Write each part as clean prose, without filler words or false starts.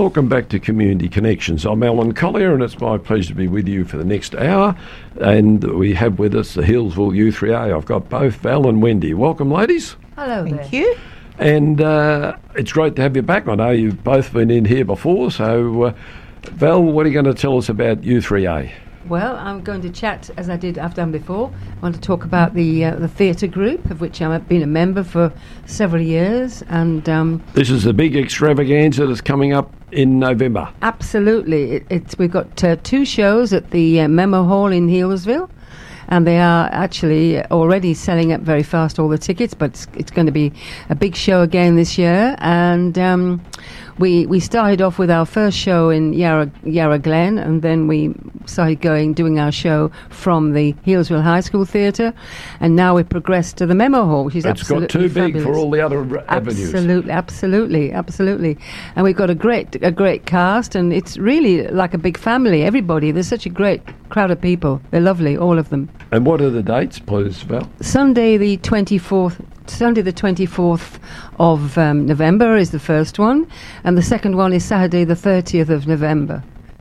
welcome back to Community Connections. I'm Alan Collier, and it's my pleasure to be with you for the next hour. And we have with us the Healesville U3A. I've got both Val and Wendy. Welcome, ladies. Hello there. Thank you. And it's great to have you back. I know you've both been in here before. So, Val, what are you going to tell us about U3A? Well, I'm going to chat, as I've done before. I want to talk about the theatre group, of which I've been a member for several years. And this is the big extravaganza that's coming up in November. Absolutely. We've got 2 shows at the Memo Hall in Healesville. And they are actually already selling up very fast, all the tickets, but it's going to be a big show again this year. And we started off with our first show in Yarra Glen, and then we started doing our show from the Healesville High School Theatre, and now we've progressed to the Memo Hall, which is absolutely fabulous. It's got too big fabulous for all the other avenues. Absolutely. And we've got a great cast, and it's really like a big family. Everybody, there's such a great crowd of people. They're lovely, all of them. And what are the dates, please, Val? Sunday the 24th of November is the first one, and the second one is Saturday the 30th of November.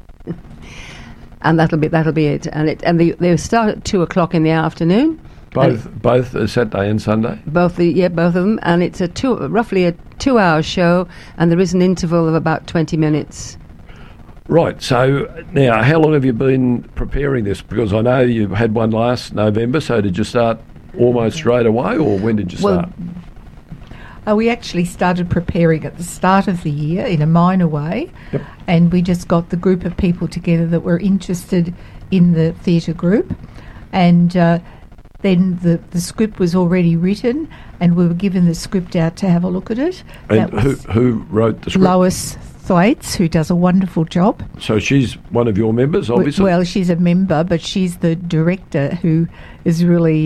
And that'll be it. And they start at 2:00 in the afternoon. Both Saturday and Sunday. Both of them, and it's roughly a 2-hour show, and there is an interval of about 20 minutes. Right, so now how long have you been preparing this? Because I know you had one last November, so did you start almost straight away, or when did you start? We actually started preparing at the start of the year in a minor way, yep. And we just got the group of people together that were interested in the theatre group, and then the script was already written, and we were given the script out to have a look at it. And who wrote the script? Lois Thwaites, who does a wonderful job. So she's one of your members, obviously? Well, she's a member, but she's the director who is really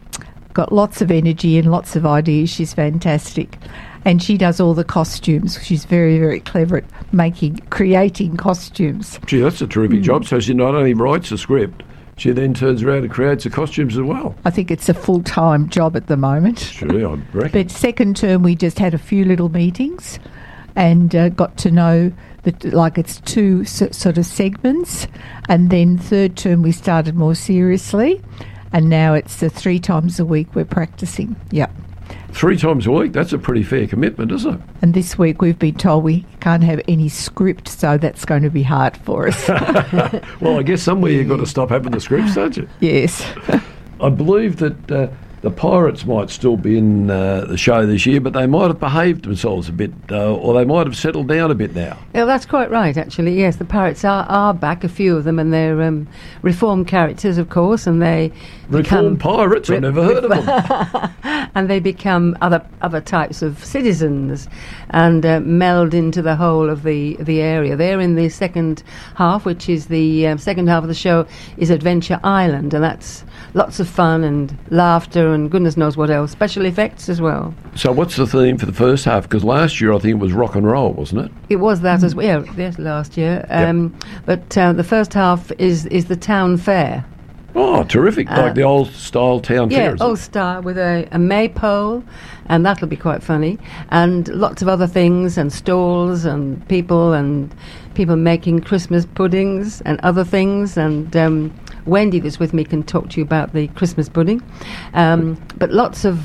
got lots of energy and lots of ideas. She's fantastic. And she does all the costumes. She's very, very clever at creating costumes. Gee, that's a terrific job. So she not only writes the script, she then turns around and creates the costumes as well. I think it's a full-time job at the moment. Sure, I reckon. But second term, we just had a few little meetings and got to know that, like, it's 2 sort of segments. And then third term, we started more seriously. And now it's 3 times a week we're practicing. Yep. 3 times a week? That's a pretty fair commitment, isn't it? And this week we've been told we can't have any script, so that's going to be hard for us. Well, I guess somewhere you've got to stop having the scripts, don't you? Yes. I believe that the Pirates might still be in the show this year, but they might have behaved themselves a bit, or they might have settled down a bit now. Yeah, that's quite right, actually. Yes, the Pirates are back, a few of them, and they're reformed characters, of course, and they Reformed pirates? I've never heard of them. And they become other types of citizens and meld into the whole of the area. They're in the second half, which is the second half of the show is Adventure Island, and that's lots of fun and laughter and goodness knows what else. Special effects as well. So what's the theme for the first half? Because last year I think it was rock and roll, wasn't it? It was that as well. Yes, last year. But the first half is the town fair. Oh, terrific. Like the old style town fair. Yeah, old style with a maypole, and that'll be quite funny. And lots of other things and stalls and people making Christmas puddings and other things. And Wendy that's with me can talk to you about the Christmas pudding. But lots of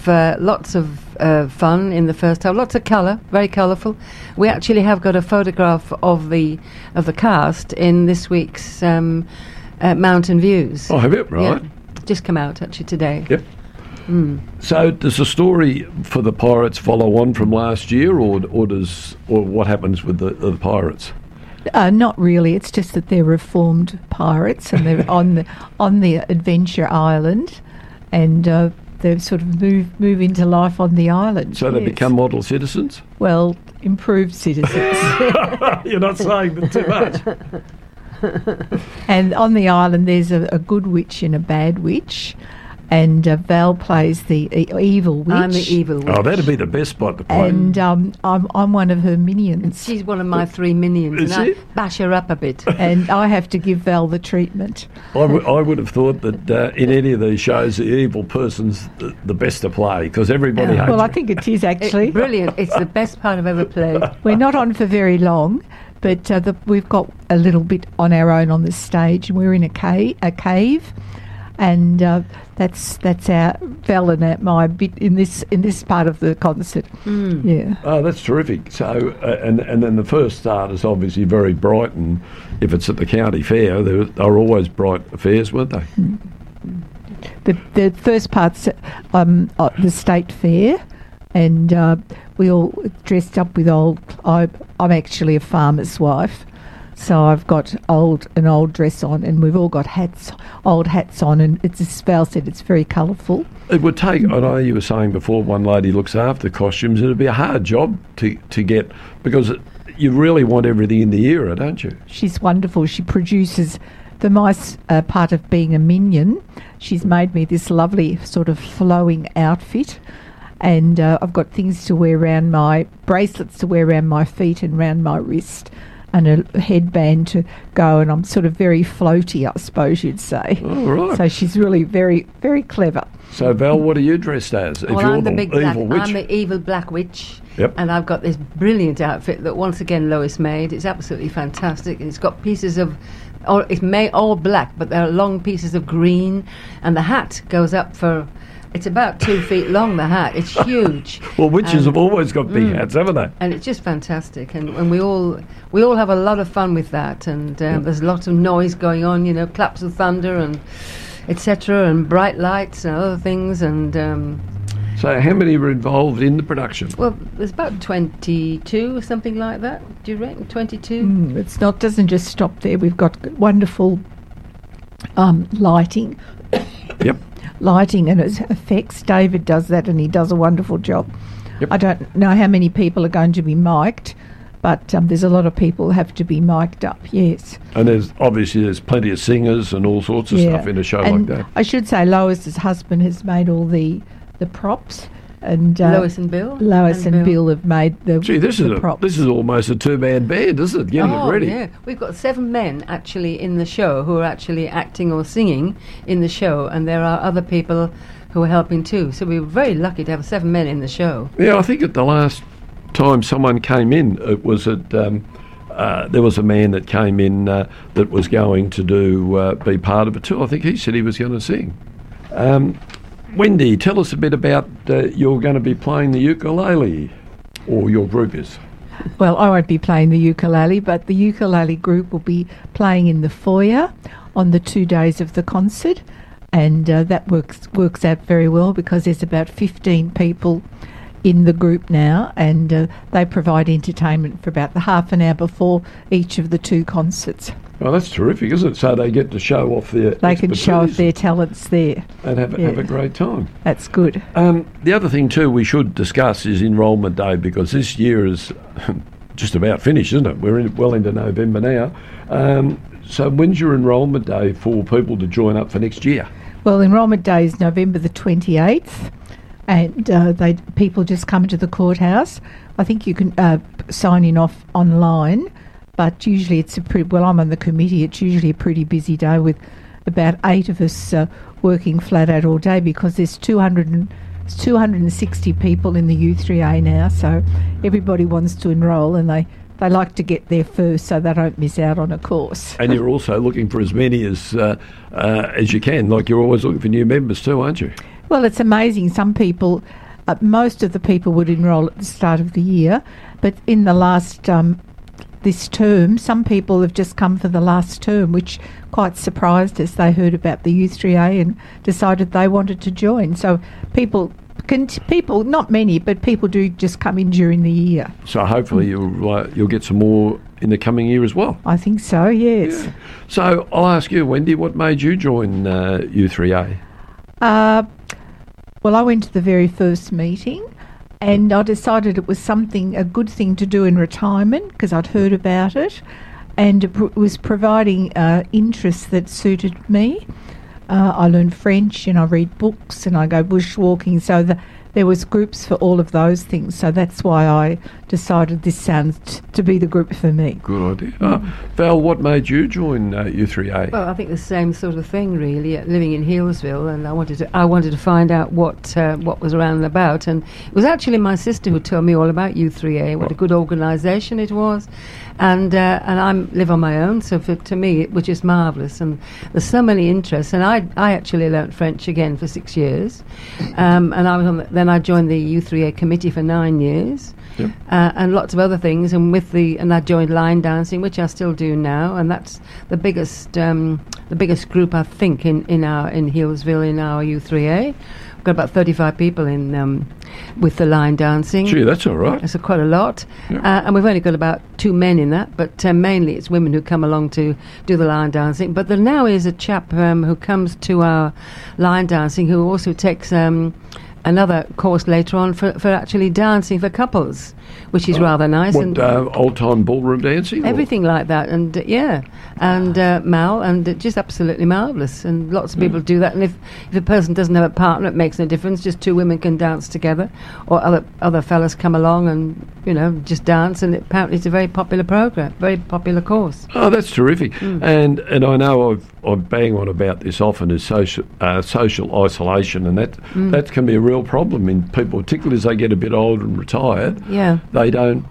fun in the first half. Lots of colour, very colourful. We actually have got a photograph of the cast in this week's Mountain Views. Oh, have you? Right. Yeah, just come out actually today. Yep. So does the story for the Pirates follow on from last year, or what happens with the Pirates? Not really. It's just that they're reformed pirates, and they're on the Adventure Island, and they sort of move into life on the island. So they become model citizens? Well, improved citizens. You're not saying that too much. And on the island, there's a good witch and a bad witch. And Val plays the evil witch. I'm the evil witch. Oh, that'd be the best spot to play. And I'm one of her minions. She's one of my 3 minions. Is and she? I bash her up a bit. And I have to give Val the treatment. I would have thought that in any of these shows, the evil person's the best to play, because everybody hates Well, I you. think it is actually. Brilliant. It's the best part I've ever played. We're not on for very long, But we've got a little bit on our own on the stage, and we're in a cave, and that's our Val and my bit in this part of the concert. Yeah. Oh, that's terrific. So, and then the first start is obviously very bright, and if it's at the county fair, they're always bright affairs, weren't they? The first part's the state fair, and we all dressed up with I'm actually a farmer's wife, so I've got an old dress on, and we've all got old hats on, and it's, as Val said, it's very colourful. It would take, I know you were saying before, one lady looks after the costumes, it'd be a hard job to get, because you really want everything in the era, don't you? She's wonderful. She produces the nice part of being a minion. She's made me this lovely sort of flowing outfit, and I've got things to wear around bracelets to wear around my feet and around my wrist, and a headband to go, and I'm sort of very floaty, I suppose you'd say. Oh, right. So she's really very, very clever. So, Val, what are you dressed as? Well, I'm the big black. I'm the evil black witch. Yep. And I've got this brilliant outfit that, once again, Lois made. It's absolutely fantastic. And it's got pieces of... it's made all black, but there are long pieces of green. And the hat goes up for... It's about 2 feet long, the hat. It's huge. Well, witches have always got big hats, haven't they? And it's just fantastic. And we all have a lot of fun with that. And there's lots of noise going on, claps of thunder and etc. and bright lights and other things. And so how many were involved in the production? well, there's about 22 or something like that. Do you reckon 22? Doesn't just stop there. We've got wonderful lighting. Yep. Lighting and its effects. David does that, and he does a wonderful job. Yep. I don't know how many people are going to be mic'd, but there's a lot of people who have to be mic'd up, yes. And there's plenty of singers and all sorts of stuff in a show and like that. I should say Lois's husband has made all the props, and Lois and Bill. Lois and Bill have made the Gee, this props. is almost a two-man band, isn't it? Getting it ready. Yeah, we've got 7 men actually in the show who are actually acting or singing in the show, and there are other people who are helping too. So we were very lucky to have 7 men in the show. Yeah, I think at the last time someone came in, it was at there was a man that came in that was going to be part of it too. I think he said he was going to sing. Wendy, tell us a bit about you're going to be playing the ukulele, or your group is. Well, I won't be playing the ukulele, but the ukulele group will be playing in the foyer on the 2 days of the concert, and that works out very well because there's about 15 people in the group now, and they provide entertainment for about the half an hour before each of the 2 concerts. Oh, that's terrific, isn't it? So they get to show off their They can show off their talents there. And have a great time. That's good. The other thing too we should discuss is Enrolment Day, because this year is just about finished, isn't it? We're well into November now. So when's your Enrolment Day for people to join up for next year? Well, Enrolment Day is November the 28th, and people just come to the courthouse. I think you can sign in off online. But usually I'm on the committee, it's usually a pretty busy day with about 8 of us working flat out all day, because there's 260 people in the U3A now, so everybody wants to enrol, and they like to get there first so they don't miss out on a course. And you're also looking for as many as you can, like you're always looking for new members too, aren't you? Well, it's amazing. Some people, most of the people would enrol at the start of the year, but in the last... this term, some people have just come for the last term, which quite surprised us. They heard about the U3A and decided they wanted to join. So people, not many, but people do just come in during the year. So hopefully you'll get some more in the coming year as well. I think so, yes. Yeah. So I'll ask you, Wendy, what made you join U3A? Well, I went to the very first meeting, and I decided it was a good thing to do in retirement, because I'd heard about it, and it was providing interest that suited me. I learned French, and I read books, and I go bushwalking, so there was groups for all of those things. So that's why I decided this sounds to be the group for me. Good idea. Val, what made you join U3A? Well, I think the same sort of thing, really. Living in Healesville, and I wanted to find out what was around and about. And it was actually my sister who told me all about U3A, what a good organisation it was. And I live on my own, so to me it was just marvellous. And there's so many interests. And I actually learnt French again for 6 years, and I was then I joined the U3A committee for 9 years. Yep. And lots of other things, and I joined line dancing, which I still do now, and that's the biggest group I think in Healesville in our U3A. We've got about 35 people in with the line dancing. Gee, that's all right. That's quite a lot, Yep. And we've only got about 2 men in that, but mainly it's women who come along to do the line dancing. But there now is a chap who comes to our line dancing who also takes another course later on for actually dancing for couples, which is rather nice. What, and old-time ballroom dancing? everything like that, and Mal, and just absolutely marvellous. And lots of people do that. And if a person doesn't have a partner, it makes no difference. Just 2 women can dance together, or other fellas come along and just dance. And apparently it's a very popular program, very popular course. Oh, that's terrific. And I know I've bang on about this often is social isolation, and that can be a real problem in people, particularly as they get a bit older and retired. Yeah. They don't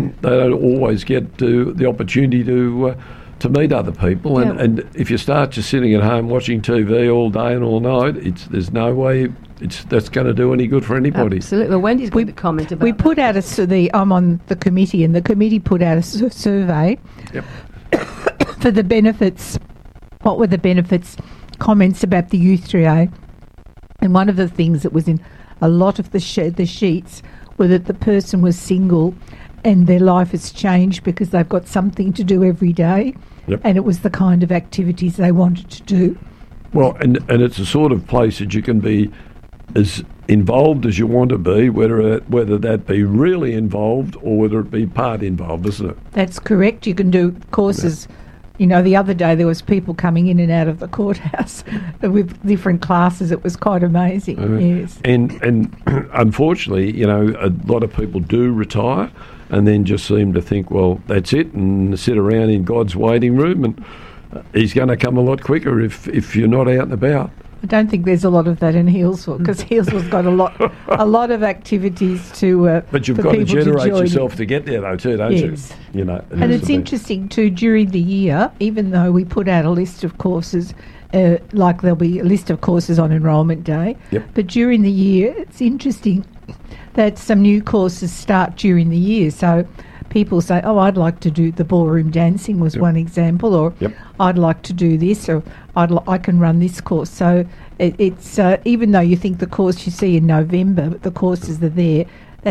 always get the opportunity to meet other people, and if you start just sitting at home watching TV all day and all night, there's no way that's going to do any good for anybody. Absolutely. Well, Wendy's going to comment about We that. put out I'm on the committee, and the committee put out a survey Yep. for the benefits. What were the benefits? Comments about the U3A, and one of the things that was in a lot of the sheets were that the person was single and their life has changed because they've got something to do every day. Yep. And it was the kind of activities they wanted to do. Well, and it's a sort of place that you can be as involved as you want to be, whether that be really involved or whether it be part involved, isn't it? That's correct. You can do courses. The other day there was people coming in and out of the courthouse with different classes. It was quite amazing. Yes. And unfortunately, a lot of people do retire and then just seem to think, well, that's it, and sit around in God's waiting room, and he's going to come a lot quicker if you're not out and about. I don't think there's a lot of that in Healesville, because Healesville's got a lot of activities to. But you've for got to people generate join yourself in. to get there, though, too, don't Yes. you? And it's interesting too, during the year, even though we put out a list of courses, like there'll be a list of courses on enrolment day, Yep. but during the year, it's interesting that some new courses start during the year. So people say, oh, I'd like to do the ballroom dancing was Yep. one example, or Yep. I'd like to do this, or I can run this course. So it's even though you think the course you see in November, the courses are there,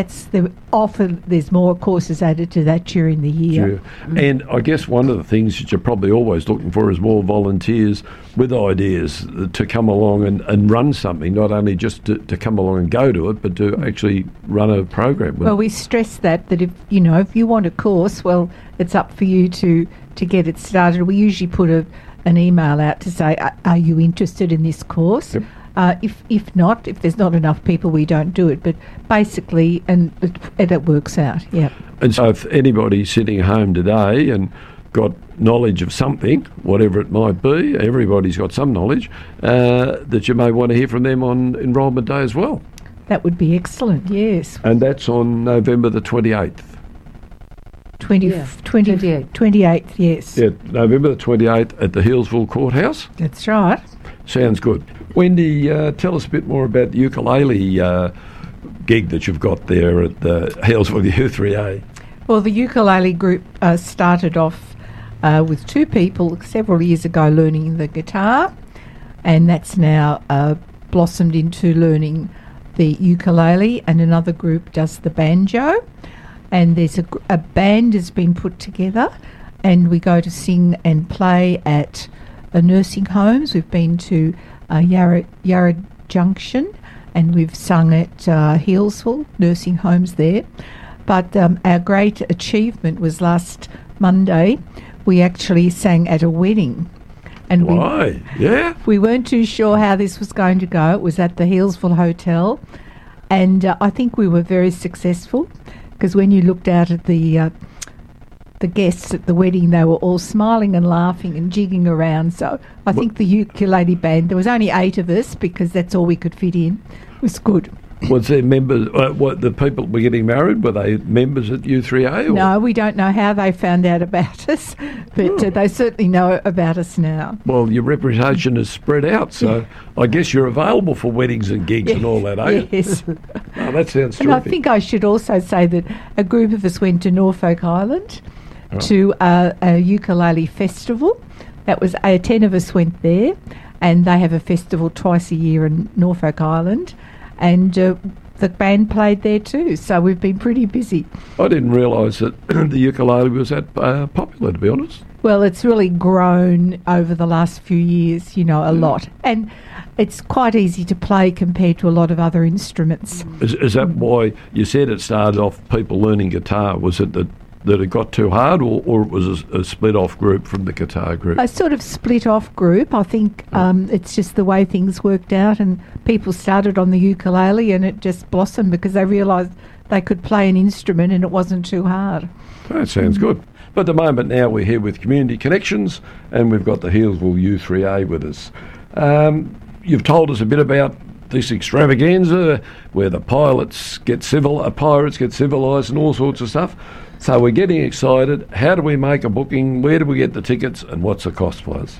often there's more courses added to that during the year. Sure. And I guess one of the things that you're probably always looking for is more volunteers with ideas to come along and run something, not only just to come along and go to it, but to actually run a program with Well, it. we stress that if you want a course, well, it's up for you to get it started. We usually put an email out to say, are you interested in this course? Yep. If not, if there's not enough people, we don't do it. But basically, and it works out, yeah. And so if anybody's sitting home today and got knowledge of something, whatever it might be, everybody's got some knowledge, that you may want to hear from them on enrolment day as well. That would be excellent, yes. And that's on November the 28th. 28th, yes. Yeah, November the 28th at the Healesville Courthouse. That's right. Sounds good. Wendy, tell us a bit more about the ukulele gig that you've got there at the Healesville U3A. Well, the ukulele group started off with 2 people several years ago learning the guitar, and that's now blossomed into learning the ukulele, and another group does the banjo. And there's a band has been put together, and we go to sing and play at nursing homes. We've been to Yarra Junction, and we've sung at Healesville nursing homes there. But our great achievement was last Monday. We actually sang at a wedding. And Why? Yeah? we weren't too sure how this was going to go. It was at the Healesville Hotel, and I think we were very successful. because when you looked out at the guests at the wedding, they were all smiling and laughing and jigging around. So I think the ukulele band, there was only 8 of us because that's all we could fit in, was good. Was there members, what the people were getting married, were they members at U3A? Or? No, we don't know how they found out about us, but they certainly know about us now. Well, your reputation is spread out, so I guess you're available for weddings and gigs and all that, eh? Yes. Oh, that sounds terrific. And I think I should also say that a group of us went to Norfolk Island to a ukulele festival. That was 10 of us went there, and they have a festival twice a year in Norfolk Island. And the band played there too, so we've been pretty busy. I didn't realise that the ukulele was that popular, to be honest. Well, it's really grown over the last few years, a lot. And it's quite easy to play compared to a lot of other instruments. Is that why you said it started off people learning guitar? Was it that it got too hard, or it was a split-off group from the guitar group? A sort of split-off group. I think it's just the way things worked out, and people started on the ukulele and it just blossomed because they realised they could play an instrument and it wasn't too hard. That sounds good. But at the moment now we're here with Community Connections and we've got the Healesville U3A with us. You've told us a bit about this extravaganza where the pirates get civilised and all sorts of stuff. So we're getting excited. How do we make a booking? Where do we get the tickets? And what's the cost for us?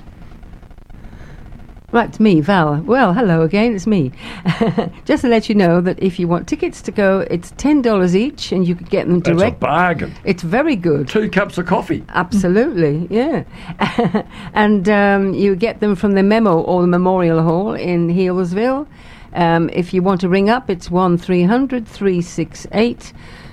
Right, it's me, Val. Well, hello again, it's me. Just to let you know that if you want tickets to go, it's $10 each and you could get them direct. That's a bargain. It's very good. 2 cups of coffee. Absolutely, yeah. And you get them from the Memo or the Memorial Hall in Healesville. If you want to ring up, it's 1300 368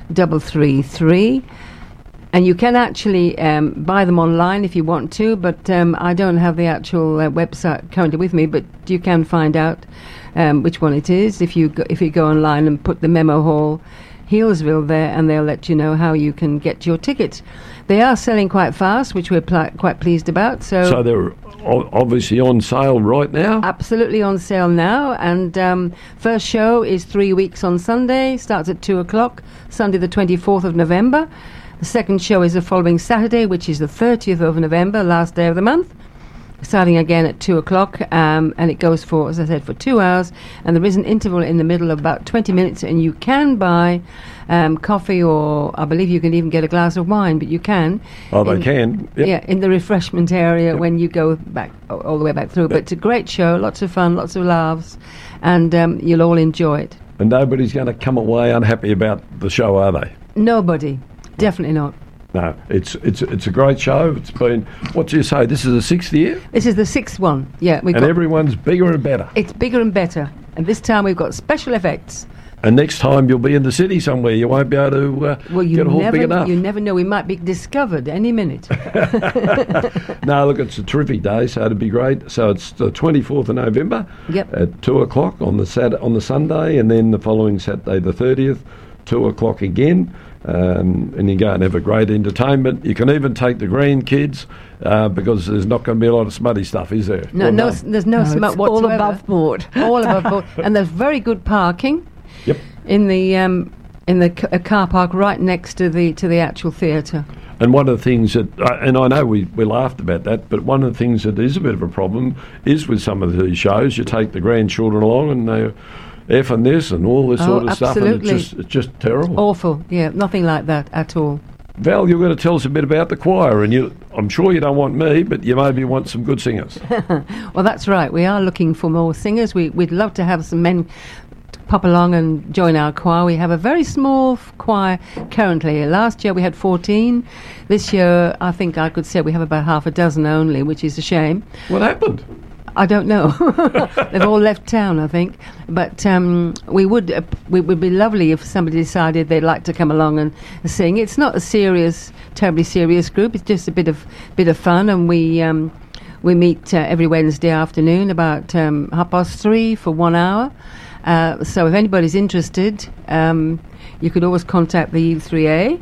333, and you can actually buy them online if you want to, but I don't have the actual website currently with me, but you can find out which one it is if you go online and put the Memo Hall Healesville there, and they'll let you know how you can get your tickets. They are selling quite fast, which we're quite pleased about. So they're obviously on sale right now? Absolutely on sale now. And first show is 3 weeks on Sunday, starts at 2 o'clock, Sunday the 24th of November. The second show is the following Saturday, which is the 30th of November, last day of the month, starting again at 2 o'clock, and it goes for, as I said, for 2 hours, and there is an interval in the middle of about 20 minutes, and you can buy coffee, or I believe you can even get a glass of wine, but you can. Oh, they can. Yep. Yeah, in the refreshment area when you go back, all the way back through. Yep. But it's a great show, lots of fun, lots of laughs, and you'll all enjoy it. And nobody's going to come away unhappy about the show, are they? Nobody. Definitely not. No, it's a great show. It's been, what do you say, this is the 6th year? This is the 6th one, yeah. And everyone's bigger and better. It's bigger and better. And this time we've got special effects. And next time you'll be in the city somewhere. You won't be able to get a hall big enough. You never know. We might be discovered any minute. No, look, it's a terrific day, so it'd be great. So it's the 24th of November at 2 o'clock on the Sunday, and then the following Saturday, the 30th, 2 o'clock again. And you go and have a great entertainment. You can even take the grandkids because there's not going to be a lot of smutty stuff, is there? No, there's no smut whatsoever. All above board. All above board. And there's very good parking. Yep. In the car park right next to the actual theatre. And one of the things that, and I know we laughed about that, but one of the things that is a bit of a problem is with some of these shows, you take the grandchildren along and they're effing this and all this sort of absolutely. stuff, and it's just terrible. Awful, yeah, nothing like that at all. Val, you're going to tell us a bit about the choir, and I'm sure you don't want me, but you maybe want some good singers. Well, that's right. We are looking for more singers. We'd love to have some men pop along and join our choir. We have a very small choir currently. Last year we had 14. This year I think I could say we have about half a dozen only, which is a shame. What happened? I don't know. They've all left town, I think. But we would be lovely if somebody decided they'd like to come along and sing. It's not a terribly serious group. It's just a bit of fun, and we meet every Wednesday afternoon about 3:30 for 1 hour. So if anybody's interested, you could always contact the U3A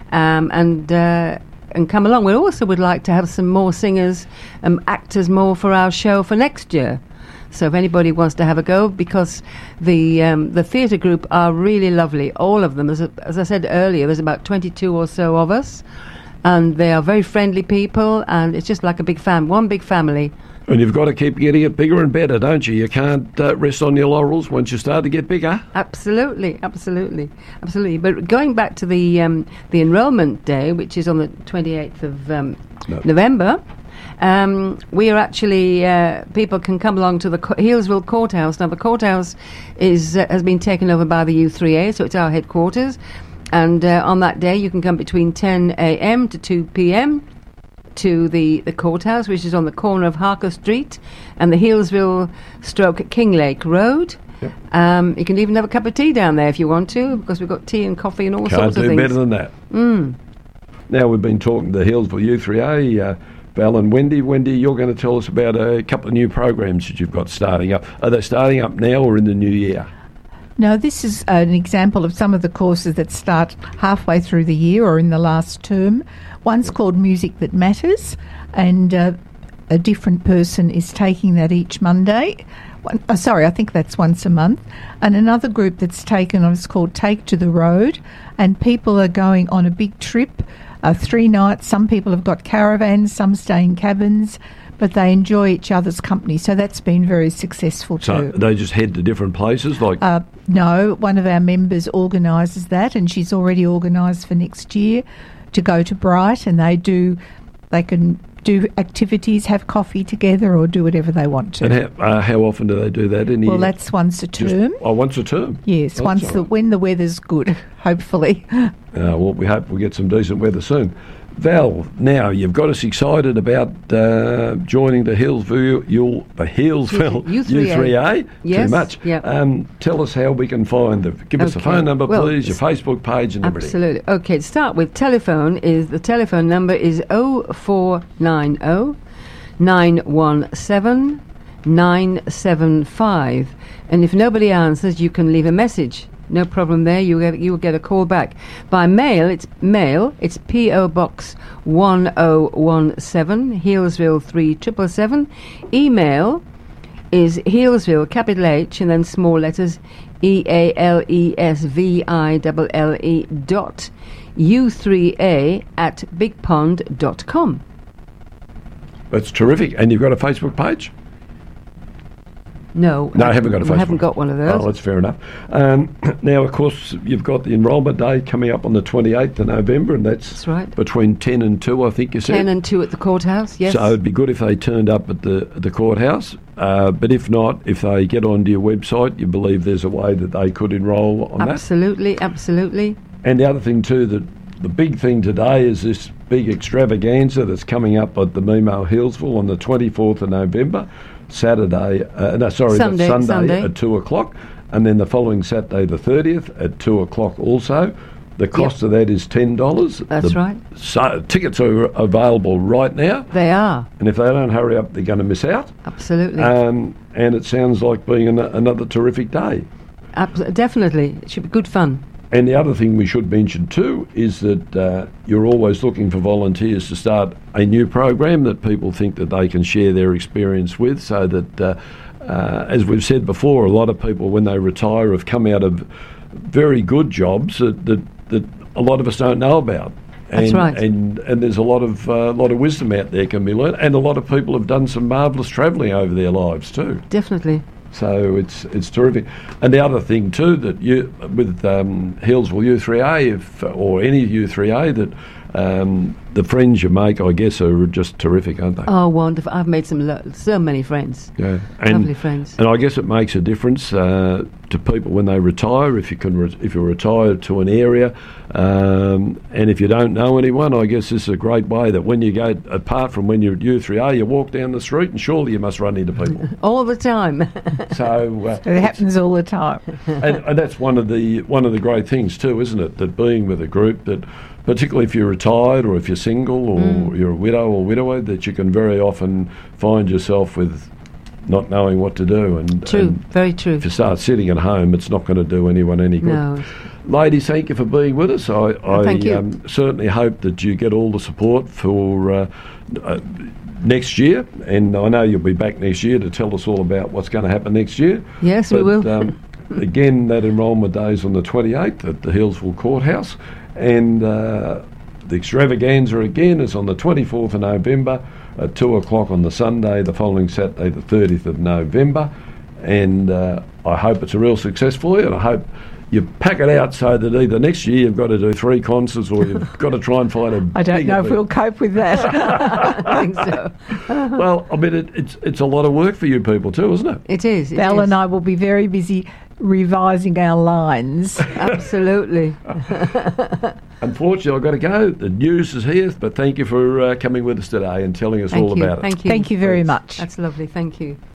and come along. We also would like to have some more singers, actors more for our show for next year. So if anybody wants to have a go, because the theatre group are really lovely, all of them. As I said earlier, there's about 22 or so of us, and they are very friendly people, and it's just like a one big family. And you've got to keep getting it bigger and better, don't you? You can't rest on your laurels once you start to get bigger. Absolutely. But going back to the enrolment day, which is on the 28th of November, we are actually, people can come along to the Healesville Courthouse. Now, the courthouse has been taken over by the U3A, so it's our headquarters. And on that day, you can come between 10 a.m. to 2 p.m. to the courthouse, which is on the corner of Harker Street and the Healesville/Kinglake Road. Yep. You can even have a cup of tea down there if you want to, because we've got tea and coffee and all sorts of things. Can't do better than that. Now, we've been talking to the Healesville U3A, Val and Wendy. Wendy, you're going to tell us about a couple of new programs that you've got starting up. Are they starting up now or in the new year? No, this is an example of some of the courses that start halfway through the year or in the last term. One's called Music That Matters, and a different person is taking that each Monday. I think that's once a month. And another group that's taken on is called Take to the Road, and people are going on a big trip, 3 nights. Some people have got caravans, some stay in cabins, but they enjoy each other's company. So that's been very successful too. So they just head to different places? No, one of our members organises that, and she's already organised for next year to go to Bright, and they can do activities, have coffee together, or do whatever they want to. And how often do they do that in a year? That's once a term. Once a term? Yes, when the weather's good, hopefully. Well, we hope we'll get some decent weather soon. Val, now you've got us excited about joining the Healesville U3A. Yes. Too much. Yep. Tell us how we can find them. Give us the phone number, please, your Facebook page and everything. Absolutely. Okay, to start with, the telephone number is 0490 917 975. And if nobody answers, you can leave a message. No problem there. You will get a call back. By mail, it's P.O. Box 1017, Healesville 3777. Email is Healesville, capital H, and then small letters, EALESVILLE dot U3A@bigpond.com. That's terrific. And you've got a Facebook page? No, I haven't got a Facebook. I haven't got one of those. Oh, that's fair enough. Now, of course, you've got the enrolment day coming up on the 28th of November, and that's right. Between 10 and 2, I think you said. 10 and 2 at the courthouse, yes. So it'd be good if they turned up at the courthouse, but if not, if they get onto your website, you believe there's a way that they could enrol on Absolutely. And the other thing too, the big thing today is this big extravaganza that's coming up at the Memo Healesville on the 24th of November. Sunday at 2 o'clock, and then the following Saturday the 30th at 2 o'clock also. The cost of that is $10. That's right. So tickets are available right now. They are. And if they don't hurry up, they're going to miss out. Absolutely. And it sounds like being another terrific day. Definitely. It should be good fun. And the other thing we should mention too is that you're always looking for volunteers to start a new program that people think that they can share their experience with, so that, as we've said before, a lot of people when they retire have come out of very good jobs that a lot of us don't know about. And, that's right. And there's a lot of wisdom out there can be learned, and a lot of people have done some marvellous travelling over their lives too. Definitely. So it's terrific. And the other thing too, that with Healesville U3A or any U3A, that the friends you make, I guess, are just terrific, aren't they? Oh, wonderful. I've made so many friends. Yeah. Lovely friends. And I guess it makes a difference to people when they retire, if you're retired to an area, and if you don't know anyone, I guess this is a great way that when you go, apart from when you're at U3A, you walk down the street and surely you must run into people. All the time. So it happens all the time. and that's one of the great things too, isn't it? That being with a group that, particularly if you're retired or if you're single or you're a widow or widower, that you can very often find yourself with not knowing what to do. And True, and very true. if you start sitting at home, it's not going to do anyone any good. No. Ladies, thank you for being with us. I thank you. Certainly hope that you get all the support for next year, and I know you'll be back next year to tell us all about what's going to happen next year. Yes, we will. Again, that enrolment day is on the 28th at the Hillsville Courthouse, and the extravaganza again is on the 24th of November at 2 o'clock on the Sunday, the following Saturday, the 30th of November. And I hope it's a real success for you, and I hope you pack it out so that either next year you've got to do 3 concerts or you've got to try and find a I don't bigger know if thing. we'll cope with that. I think so. Well, I mean, it's a lot of work for you people too, isn't it? It is. It Val is. and I will be very busy revising our lines. Absolutely. Unfortunately, I've got to go. The news is here, but thank you for coming with us today and telling us all Thank you. about it. Thank you. Thank you very Thanks. much. That's lovely. Thank you.